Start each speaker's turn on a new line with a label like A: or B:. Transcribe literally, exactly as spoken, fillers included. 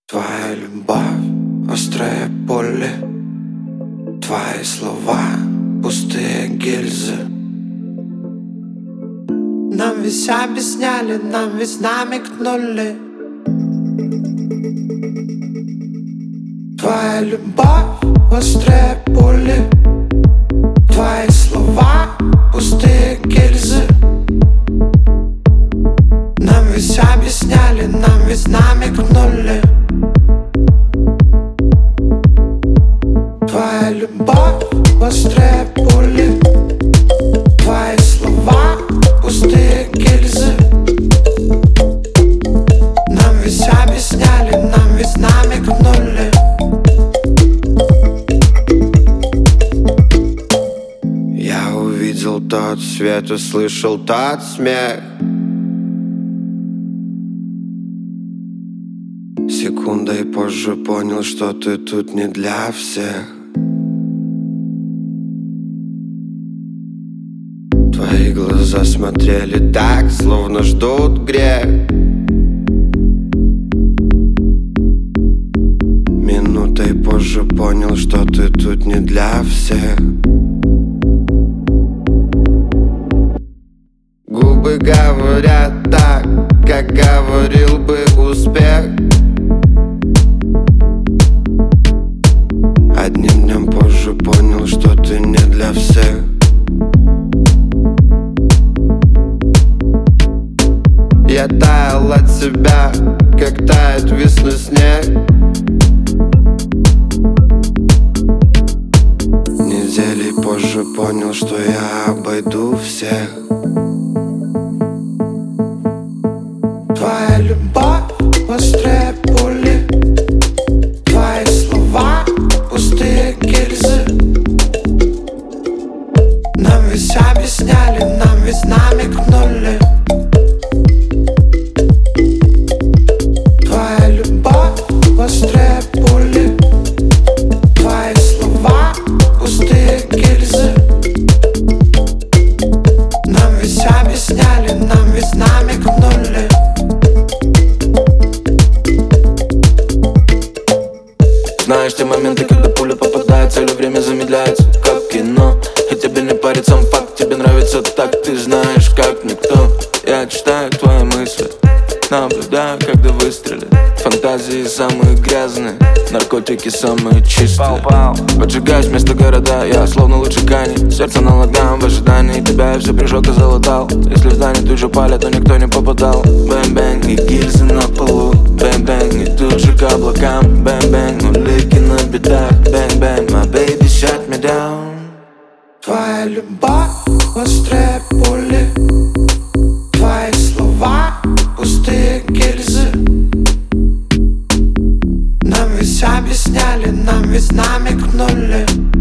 A: Твоя любовь, острые боли, твои слова, пустые гильзы. Нам весь объясняли, нам весь намекнули. Твоя любовь, острые боли, твои слова, пустые гильзы. Нам весь объясняли, нам весь намекнули. Твоя любовь, острые боли, твои слова, пустые гильзы. Нам весь объясняли, нам весь намекнули. Я увидел тот свет, услышал тот смех. Секундой позже понял, что ты тут не для всех. Твои глаза смотрели так, словно ждут грех. Минутой позже понял, что ты тут не для всех. Губы говорят так, как говорил бы успех. Одним днем позже понял, что ты не для всех. Я таял от себя, как тает весной снег. Недели позже понял, что я обойду всех. Твоя любовь, острые боли, твои слова, пустые гильзы. Нам весь объясняли, нам весь намекнули. Твоя любовь, острые боли, твои слова, пустые гильзы. Нам весь объясняли, нам весь намекнули.
B: Знаешь те моменты, когда пуля попадает, цель, время замедляется, как кино. И тебе не парит сам факт, тебе нравится так, ты знаешь, как никто. Я читаю твои мысли, наблюдаю, когда выстрелят. Фантазии самые грязные, наркотики самые чистые. Поджигаюсь вместо города, я словно лучше Кани. Сердце на ладам в ожидании тебя, я все прижег и залатал. Если в здании тут же палят, то никто не попадал. Бэнг-бэнг и гильзы на полу, бэнг-бэнг и тут же к облакам. Бэнг-бэнг, улики на бедах, бэнг-бэнг, my baby shut me down.
A: Твоя любовь, острые боли, твои слова, пустые гильзы. Нам весь объясняли, нам весь намекнули.